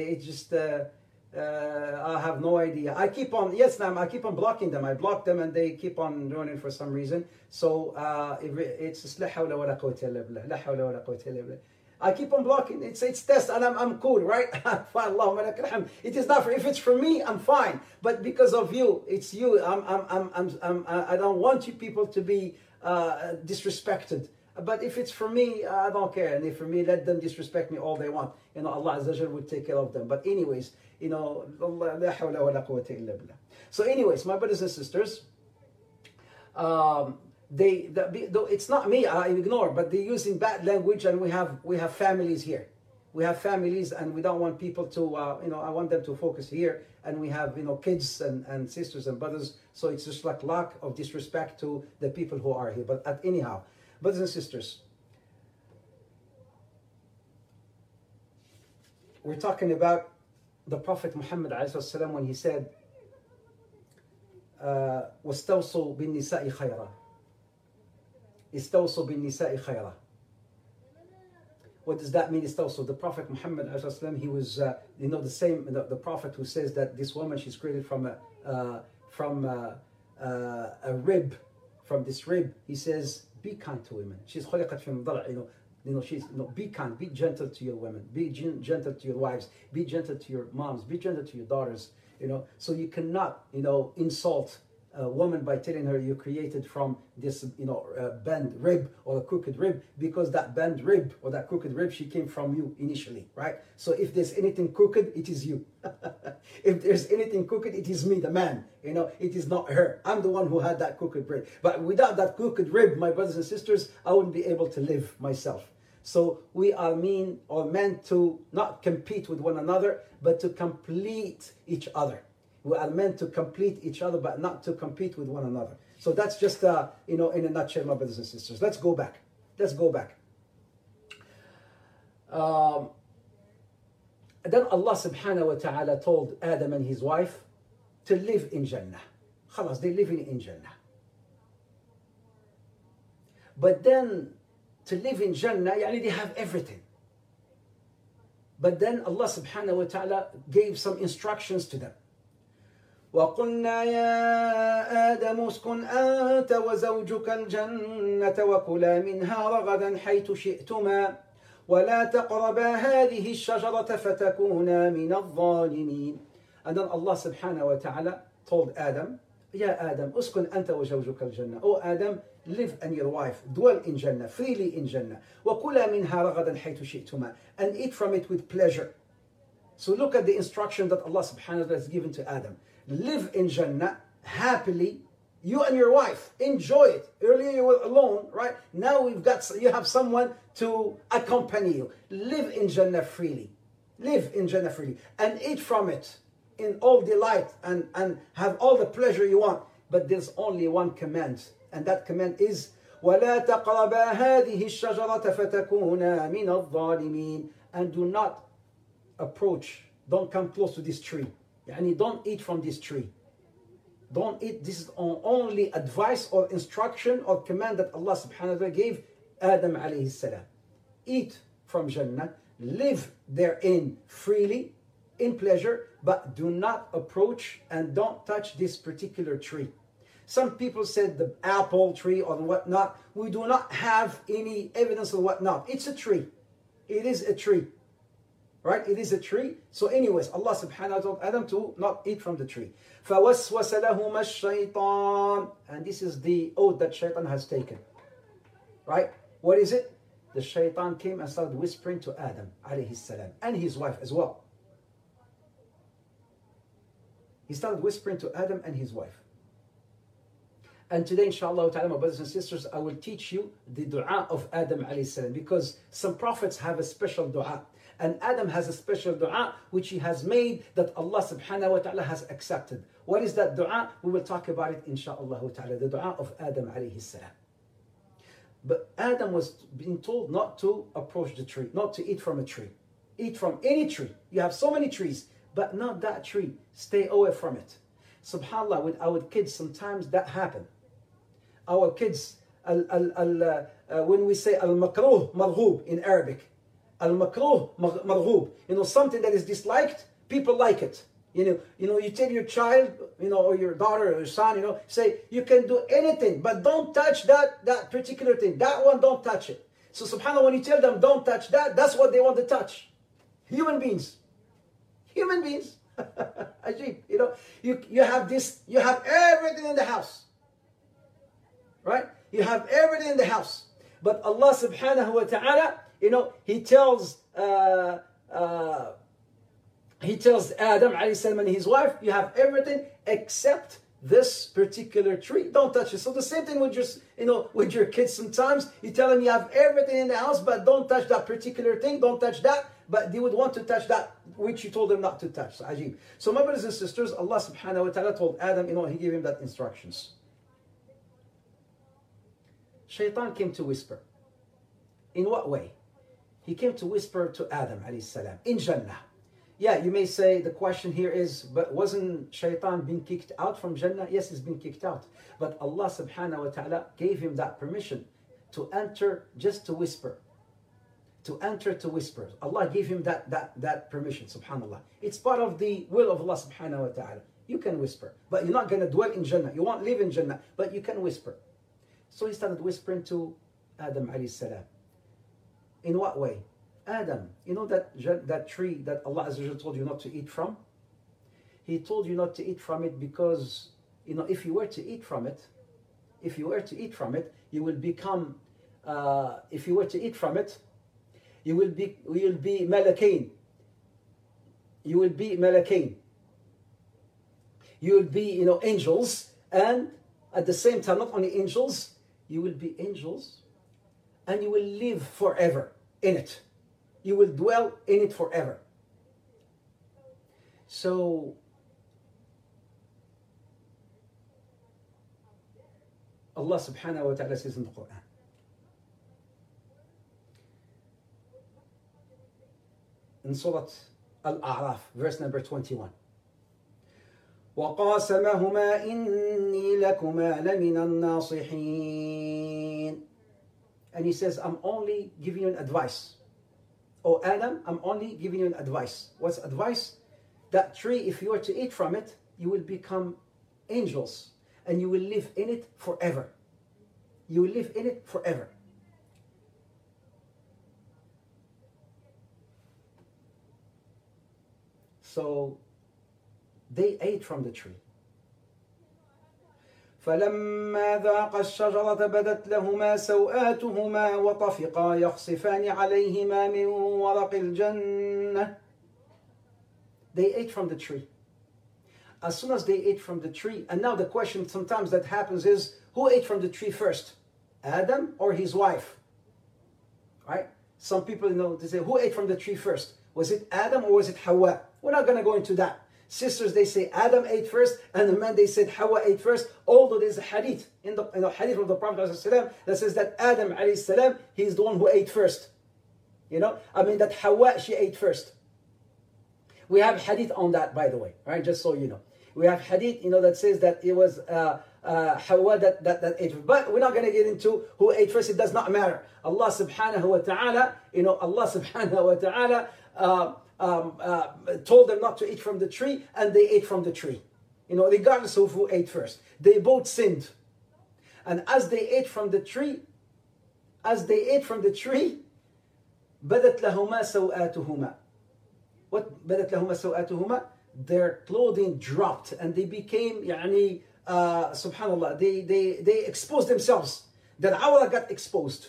I have no idea. I keep on blocking them. I block them and they keep on joining for some reason. So it's la hawla wa la quwwata illa billah. La hawla wa la quwwata illa billah. I keep on blocking. It's test, and I'm cool, right? It is not for. If it's for me, I'm fine. But because of you, it's you. I don't want you people to be disrespected. But if it's for me, I don't care. And if for me, let them disrespect me all they want. You know, Allah Azza wa Jal would take care of them. But anyways, you know, la hawla wa la quwwata illa billah. So anyways, my brothers and sisters, it's not me, I ignore, but they're using bad language, and we have families here. We have families, and we don't want people to, you know, I want them to focus here. And we have, you know, kids and sisters and brothers. So it's just like lack of disrespect to the people who are here. But anyhow, brothers and sisters, we're talking about the Prophet Muhammad ﷺ when he said, وَاسْتَوْصُوا بِالنِّسَاءِ خَيْرًا. استوصوا بالنساء خيرا. What does that mean? Istawsu? The Prophet Muhammad ﷺ, he was, you know, the Prophet who says that this woman, she's created from a rib, from this rib. He says, be kind to women. She's خلقت في ضلع, you know, she's, you know, be kind, be gentle to your women, be gentle to your wives, be gentle to your moms, be gentle to your daughters. You know, so you cannot, you know, insult a woman by telling her you're created from this, you know, bent rib or a crooked rib, because that bent rib or that crooked rib, she came from you initially, right? So if there's anything crooked, it is you. If there's anything crooked, it is me, the man. You know, it is not her. I'm the one who had that crooked rib. But without that crooked rib, my brothers and sisters, I wouldn't be able to live myself. So we are meant to not compete with one another, but to complete each other. We are meant to complete each other, but not to compete with one another. So that's just, you know, in a nutshell, my brothers and sisters. Let's go back. Then Allah subhanahu wa ta'ala told Adam and his wife to live in Jannah. Khalas, they're living in Jannah. But then, to live in Jannah, they have everything. But then Allah subhanahu wa ta'ala gave some instructions to them. وَقُلْنَا يَا آدَمُ اسْكُنْ أَنْتَ وَزَوْجُكَ الْجَنَّةَ وَكُلَا مِنْهَا رَغَدًا حَيْثُ شِئْتُمَا وَلَا تَقْرَبَا هَذِهِ الشَّجَرَةَ فَتَكُونَا مِنَ الظَّالِمِينَ. And then Allah subhanahu wa ta'ala told Adam, Ya Adam, uskun anta wa zawjuka al-jannah. Oh Adam, live and your wife, dwell in Jannah, freely in Jannah. وَكُلَا مِنْهَا رَغَدًا حَيْثُ شِئْتُمَا. And eat from it with pleasure. So look at the instruction that Allah subhanahu wa ta'ala has given to Adam. Live in Jannah happily, you and your wife, enjoy it. Earlier you were alone, right? Now you have someone to accompany you. Live in Jannah freely. Live in Jannah freely. And eat from it in all delight and have all the pleasure you want. But there's only one command. And that command is, وَلَا تَقْرَبَا هَذِهِ الشَّجَرَةَ فَتَكُونَا مِنَ الظَّالِمِينَ. And do not approach, don't come close to this tree. Don't eat from this tree. Don't eat. This is only advice or instruction or command that Allah subhanahu wa ta'ala gave Adam alayhi salam. Eat from Jannah, live therein freely, in pleasure, but do not approach and don't touch this particular tree. Some people said the apple tree or whatnot. We do not have any evidence of whatnot. It's a tree. It is a tree. Right? It is a tree. So anyways, Allah subhanahu wa ta'ala told Adam to not eat from the tree. فَوَسْوَسَ لَهُمَا الشَّيْطَانِ. And this is the oath that shaitan has taken. Right? What is it? The shaitan came and started whispering to Adam alayhi salam and his wife as well. He started whispering to Adam and his wife. And today, inshallah ta'ala, my brothers and sisters, I will teach you the dua of Adam alayhi salam, because some prophets have a special dua. And Adam has a special dua which he has made that Allah subhanahu wa ta'ala has accepted. What is that dua? We will talk about it inshallah ta'ala. The dua of Adam alayhi salam. But Adam was being told not to approach the tree, not to eat from a tree. Eat from any tree. You have so many trees, but not that tree. Stay away from it. SubhanAllah, with our kids, sometimes that happens. Our kids, when we say al-makruh marghub in Arabic, al-makruh marghub, something that is disliked, people like it. You tell your child, or your daughter or your son, say, you can do anything, but don't touch that particular thing. That one, don't touch it. So subhanAllah, when you tell them, don't touch that, that's what they want to touch. Human beings. Ajib, you have this, you have everything in the house. Right? You have everything in the house. But Allah subhanahu wa ta'ala, He tells Adam alayhi salam and his wife, you have everything except this particular tree. Don't touch it. So the same thing with with your kids sometimes. You tell them you have everything in the house, but don't touch that particular thing. Don't touch that. But they would want to touch that which you told them not to touch. So, ajib. So my brothers and sisters, Allah subhanahu wa ta'ala told Adam, He gave him that instructions. Shaitan came to whisper. In what way? He came to whisper to Adam alayhi salam in Jannah. Yeah, you may say the question here is, but wasn't Shaitan being kicked out from Jannah? Yes, he's been kicked out. But Allah subhanahu wa ta'ala gave him that permission to enter just to whisper. To enter to whisper. Allah gave him that permission, subhanAllah. It's part of the will of Allah subhanahu wa ta'ala. You can whisper, but you're not going to dwell in Jannah. You won't live in Jannah, but you can whisper. So he started whispering to Adam alayhi salam. In what way? Adam, that tree that Allah Azza wa Jalla told you not to eat from? He told you not to eat from it because, if you were to eat from it, you will become, if you were to eat from it, you will be malakain. You will be malakain. You will be, angels, and at the same time, not only angels, you will be angels, and you will live forever in it. You will dwell in it forever. So, Allah subhanahu wa ta'ala says in the Quran, in Surah Al-A'raf, verse number 21. وَقَاسَمَهُمَا إِنِّي لَكُمَا لَمِنَ النَّاصِحِينَ. And he says, I'm only giving you an advice. Oh Adam, I'm only giving you an advice. What's advice? That tree, if you were to eat from it, you will become angels. And you will live in it forever. You will live in it forever. So, they ate from the tree. فلما ذاقا الشجرة بدت لهما سوآتهما وطفقا يخصفان عليهما من ورق الجنة. They ate from the tree. As soon as they ate from the tree, and now the question sometimes that happens is, who ate from the tree first? Adam or his wife? Right? Some people, they say, who ate from the tree first? Was it Adam or was it Hawa? We're not going to go into that. Sisters, they say Adam ate first, and the men, they said Hawa ate first. Although there's a hadith in the hadith of the Prophet ﷺ that says that Adam alayhi salam, he's the one who ate first. That Hawa, she ate first. We have hadith on that, by the way, right? Just so you know. We have hadith, that says that it was Hawa that ate first. But we're not going to get into who ate first. It does not matter. Allah subhanahu wa ta'ala, told them not to eat from the tree, and they ate from the tree. regardless of who ate first. They both sinned. And as they ate from the tree, بدت لهما سوآتهما. What بدت لهما سوآتهما? Their clothing dropped and they became subhanallah, they exposed themselves. Then Awla got exposed.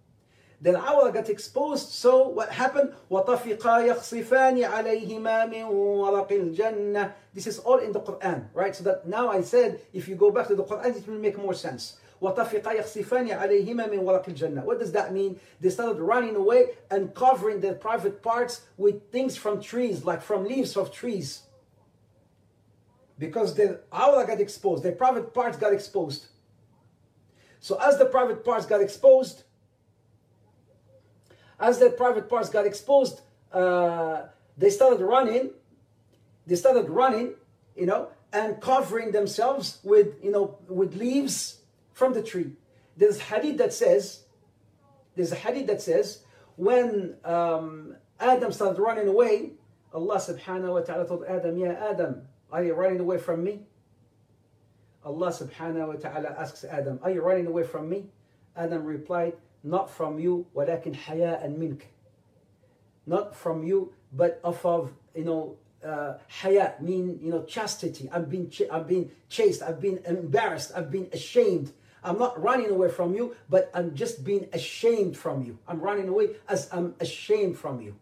So what happened? وَطَفِقَا يَخْصِفَانِ عَلَيْهِمَا مِنْ وَرَقِ الْجَنَّةِ. This is all in the Quran, right? So that now I said, if you go back to the Quran, it will make more sense. وَطَفِقَا يَخْصِفَانِ عَلَيْهِمَا مِنْ وَرَقِ الْجَنَّةِ. What does that mean? They started running away and covering their private parts with things from trees, like from leaves of trees. Because their Awla got exposed, their private parts got exposed. So as the private parts got exposed, they started running, and covering themselves with leaves from the tree. There's a hadith that says, when Adam started running away, Allah subhanahu wa ta'ala told Adam, Ya Adam, are you running away from me? Allah subhanahu wa ta'ala asks Adam, are you running away from me? Adam replied, not from you, walakin haya'an mink. Not from you, but of haya, mean chastity. I've been chaste, I've been embarrassed, I've been ashamed. I'm not running away from you, but I'm just being ashamed from you. I'm running away as I'm ashamed from you.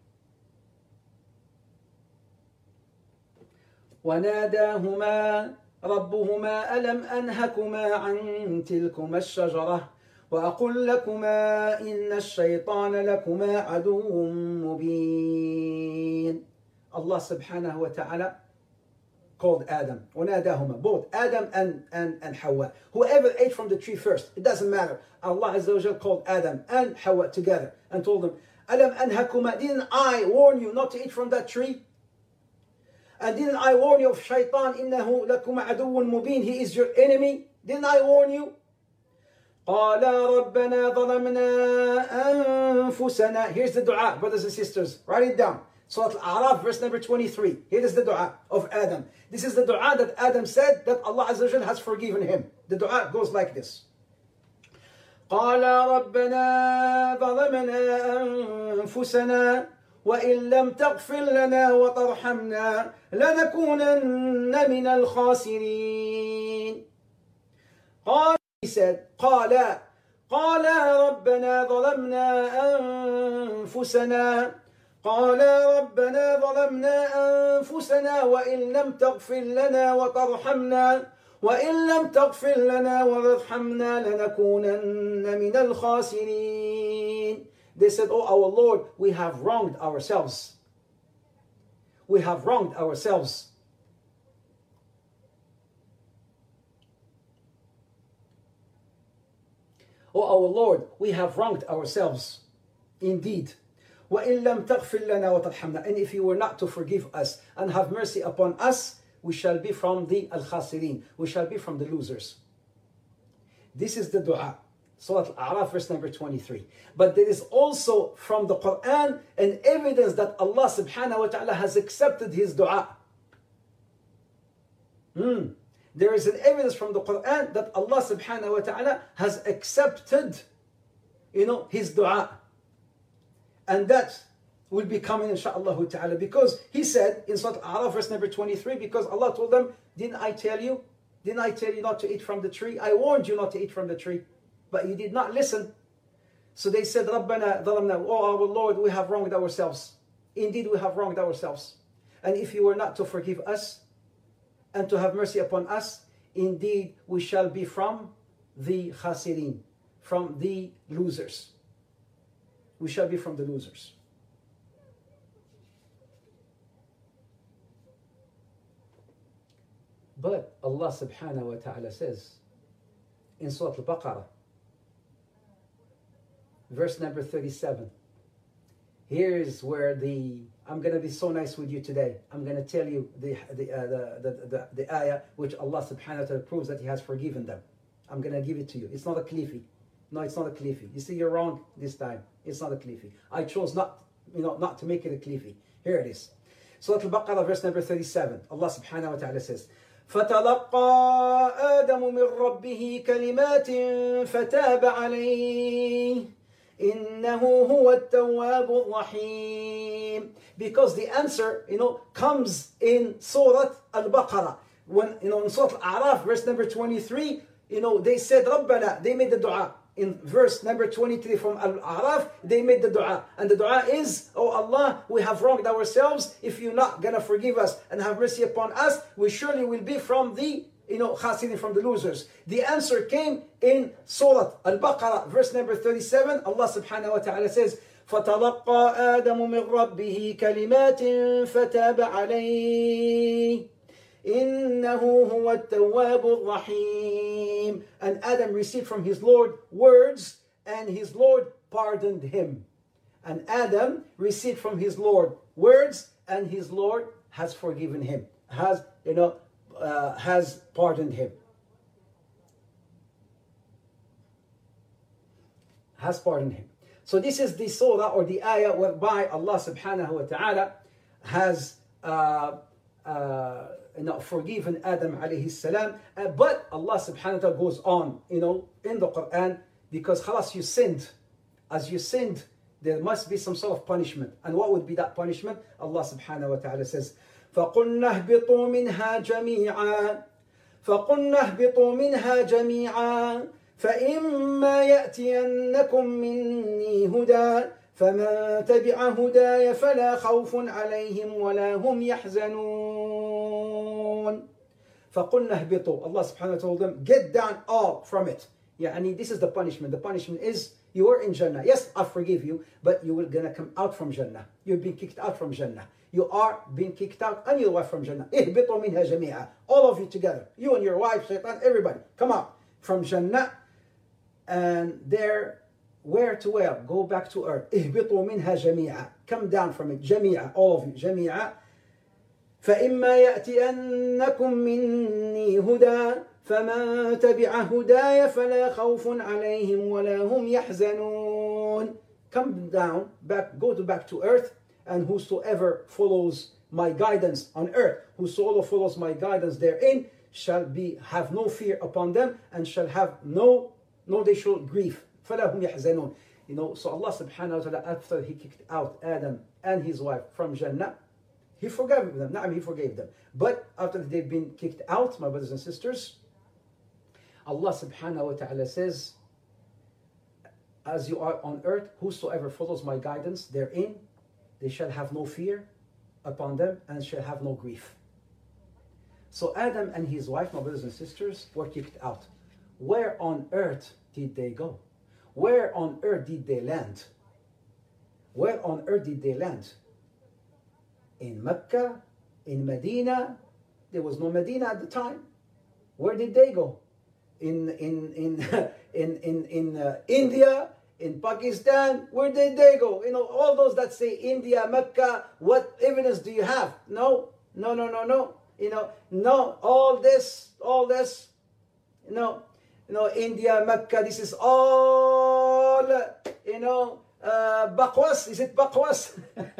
وَنَادَاهُمَا رَبُّهُمَا أَلَمْ أَنْهَكُمَا عَنْ تِلْكُمَا الشَّجَرَةِ وَأَقُلْ لَكُمَا إِنَّ الشَّيْطَانَ لَكُمَا عَدُوٌّ مُبِينٌ. Allah subhanahu wa ta'ala called Adam. وَنَادَاهُمَا, both Adam and Hawa. Whoever ate from the tree first, it doesn't matter. Allah Azza wa Jal called Adam and Hawa together and told them, أَلَمْ أَنْهَكُمَا, didn't I warn you not to eat from that tree? And didn't I warn you of Shaitan? إِنَّهُ لَكُمَا عَدُوٌّ مُبِينٌ. He is your enemy. Didn't I warn you? قَالَا رَبَّنَا ظَلَمْنَا أَنفُسَنَا. Here's the dua, brothers and sisters. Write it down. Surah Al-A'raf, verse number 23. Here is the dua of Adam. This is the dua that Adam said that Allah Azza wa Jalla has forgiven him. The dua goes like this. قَالَا رَبَّنَا ظَلَمْنَا أَنفُسَنَا وَإِن لَمْ تَغْفِرْ لَنَا وَتَرْحَمْنَا لَنَكُونَنَّ مِنَ الْخَاسِرِينَ. He said, قَالَ رَبَّنَا ظَلَمْنَا أَنفُسَنَا وَإِن لَمْ تَغْفِرْ لَنَا وَتَرْحَمْنَا لَنَكُونَنَّ مِنَ الْخَاسِرِينَ. They said, oh our Lord, we have wronged ourselves. Oh our Lord, we have wronged ourselves. Indeed. وَإِن لَمْ تَغْفِرْ لَنَا وَتَرْحَمْنَا. And if you were not to forgive us and have mercy upon us, we shall be from the al-khasirin. We shall be from the losers. This is the dua. Surah Al-A'raf, verse number 23. But there is also from the Quran an evidence that Allah subhanahu wa ta'ala has accepted his dua. There is an evidence from the Quran that Allah subhanahu wa ta'ala has accepted, his dua. And that will be coming insha'Allah ta'ala, because he said in Surah Al-A'raf, verse number 23, because Allah told them, didn't I tell you not to eat from the tree? I warned you not to eat from the tree, but you did not listen. So they said, Rabbana dhalamna, oh our Lord, we have wronged ourselves. Indeed, we have wronged ourselves. And if you were not to forgive us and to have mercy upon us, indeed we shall be from the khasirin, from the losers. We shall be from the losers. But Allah subhanahu wa ta'ala says in Surah Al-Baqarah, verse number 37. Here is where I'm going to be so nice with you today. I'm going to tell you the ayah which Allah subhanahu wa ta'ala proves that He has forgiven them. I'm going to give it to you. It's not a klifi. No, it's not a klifi. You see, you're wrong this time. It's not a klifi. I chose not to make it a klifi. Here it is. Surah Al-Baqarah, verse number 37. Allah subhanahu wa ta'ala says, فتلقى آدم من ربه كلمات فتاب عليه إنه هو التواب الرحيم. Because the answer, comes in Surah Al-Baqarah. When, in Surah Al-A'raf, verse number 23, they said, Rabbana, they made the dua. In verse number 23 from Al-A'raf, they made the dua. And the dua is, oh Allah, we have wronged ourselves. If you're not going to forgive us and have mercy upon us, we surely will be from the, khasirin, from the losers. The answer came in Surah Al-Baqarah, verse number 37. Allah subhanahu wa ta'ala says, فَتَلَقَّى آدَمُ مِنْ رَبِّهِ كَلِمَاتٍ فَتَابَ عَلَيْهِ إِنَّهُ هُوَ التَّوَّابُ الرَّحِيمُ. And Adam received from his Lord words, and his Lord pardoned him. And Adam received from his Lord words, and his Lord has forgiven him, has pardoned him. Has pardoned him. So this is the surah or the ayah whereby Allah subhanahu wa ta'ala has forgiven Adam alayhi salam. But Allah subhanahu wa ta'ala goes on, in the Quran, because khalas, you sinned. As you sinned, there must be some sort of punishment. And what would be that punishment? Allah subhanahu wa ta'ala says, فَقُلْنَا اهْبِطُوا مِنْهَا جَمِيعًا فَإِمَّا يَأْتِيَنَّكُم مِّنِّي هُدًى فَمَن تَبِعَ هُدَايَ فَلَا خَوْفٌ عَلَيْهِمْ وَلَا هُمْ يَحْزَنُونَ. فَقُلْنَا اهْبِطُوا. Allah subhanahu wa ta'ala told them, get down all from it. This is the punishment. The punishment is, you are in Jannah. Yes, I forgive you, but you will gonna come out from Jannah. You've been kicked out from Jannah. You are being kicked out, and your wife from Jannah. اهْبِطُوا مِنْهَا جَمِيعًا. All of you together. You and your wife, shaitan, everybody. Come out from Jannah. And there, where to where? Go back to earth. اهْبِطُوا مِنْهَا جَمِيعًا. Come down from it. جَمِيعًا. All of you. جَمِيعًا. فَإِمَّا يَأْتِيَنَّكُم مِّنِّي هُدًى فَمَن تَبِعَ هُدَايَ فَلَا خَوْفٌ عَلَيْهِمْ وَلَا هُمْ يَحْزَنُونَ. Come down, go back to earth, and whosoever follows my guidance on earth, whosoever follows my guidance therein, shall have no fear upon them, and shall have no additional grief. فَلَا هُمْ يَحْزَنُونَ. So Allah subhanahu wa ta'ala, after He kicked out Adam and his wife from Jannah, He forgave them. He forgave them. But after they've been kicked out, my brothers and sisters, Allah subhanahu wa ta'ala says, as you are on earth, whosoever follows my guidance therein, they shall have no fear upon them and shall have no grief. So Adam and his wife, my brothers and sisters, were kicked out. Where on earth did they go? Where on earth did they land? Where on earth did they land? In Mecca, in Medina. There was no Medina at the time. Where did they go? In India, in Pakistan. Where did they go? All those that say India, Mecca, what evidence do you have? No. All this, India, Mecca, this is all, Bakwas. Is it Bakwas?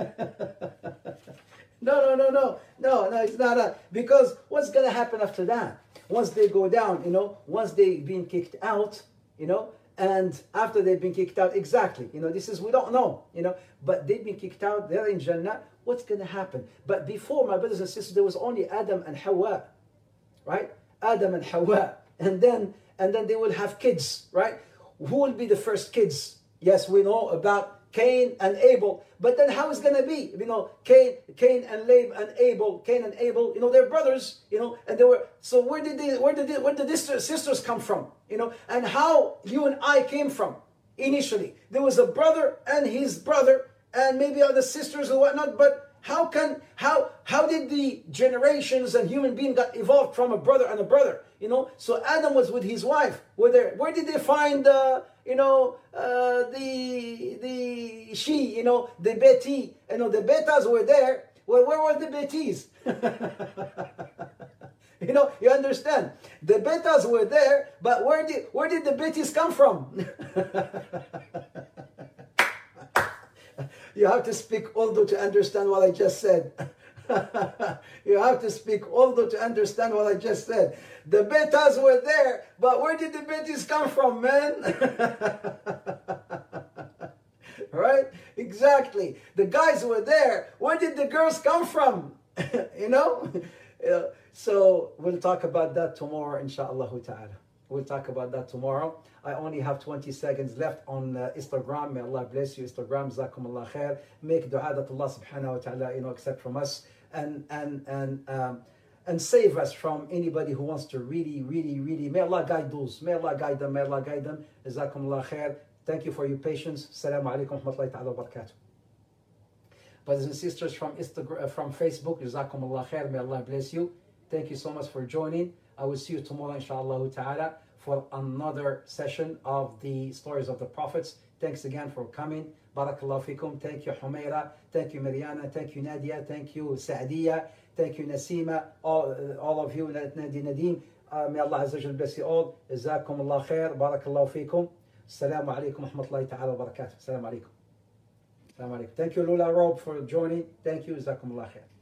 No, it's not. Because what's going to happen after that? Once they go down, once they've been kicked out, and after they've been kicked out, exactly, this is, we don't know, but they've been kicked out, they're in Jannah, what's going to happen? But before, my brothers and sisters, there was only Adam and Hawa, right? Adam and Hawa. And then they will have kids, right? Who will be the first kids? Yes, we know about Cain and Abel. But then how is it going to be? Cain and Abel, they're brothers, and they were, so where did the sisters come from? And how you and I came from initially. There was a brother and his brother, and maybe other sisters and whatnot, but how did the generations and human being got evolved from a brother and a brother? So Adam was with his wife. Where did they find the she, the Beti? The Betas were there. Well, where were the Betis? You understand? The Betas were there, but where did the Betis come from? You have to speak Urdu to understand what I just said. You have to speak Urdu to understand what I just said. The betas were there, but where did the betas come from, man? Right? Exactly. The guys were there. Where did the girls come from? You know? So we'll talk about that tomorrow, inshallah ta'ala. We'll talk about that tomorrow. I only have 20 seconds left on Instagram. May Allah bless you. Instagram, Jazakumullah khair. Make dua that Allah subhanahu wa ta'ala, accept from us and save us from anybody who wants to really, may Allah guide those. May Allah guide them. May Allah guide them. Jazakumullah khair. Thank you for your patience. Assalamu alaikum wa rahmatullahi ta'ala wa barakatuh. Brothers and sisters from Instagram, from Facebook, Jazakumullah khair. May Allah bless you. Thank you so much for joining. I will see you tomorrow, inshallah ta'ala, for another session of the stories of the prophets. Thanks again for coming. Barakallahu fikum. Thank you, Humaira. Thank you, Mariana. Thank you, Nadia. Thank you, Saadiya. Thank you, Nasima. All of you, Nadim. May Allah Azza wa Jal bless you all. Jazakumullah khair. Barakallahu fikum. Assalamu alaikum wa rahmatullahi ta'ala wa barakatuh. Assalamu alaikum. Assalamu alaikum. Thank you, Lula Rob, for joining. Thank you. Jazakumullah khair.